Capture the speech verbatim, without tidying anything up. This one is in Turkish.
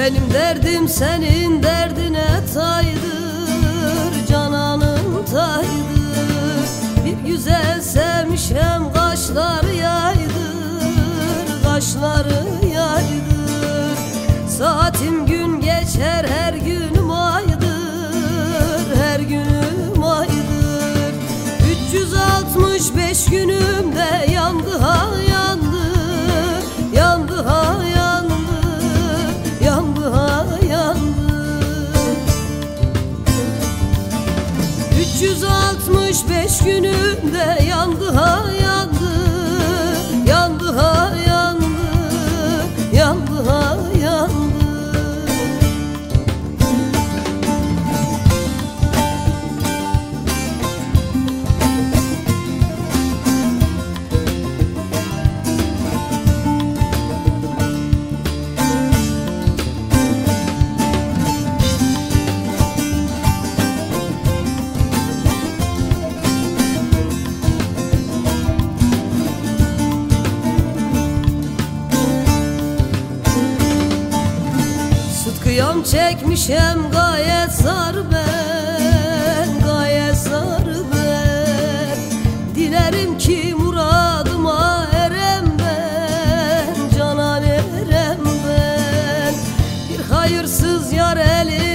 Benim derdim senin derdine taydır, cananın taydır. Bir güzel sevmişem kaşları yaydır, kaşları yaydır. Saatim gün geçer her günüm aydır, her günüm aydır. Üç yüz altmış beş günümde yandı ha yandı, yandı ha yandı, yandı ha yandı. Üç yüz altmış beş günümde yandı ha yandı, yandı ha yandı, yandı ha yandı. Kıyam çekmişem gayet zar ben, gayet zar ben. Dilerim ki muradıma erem ben, canan erem ben. Bir hayırsız yar eli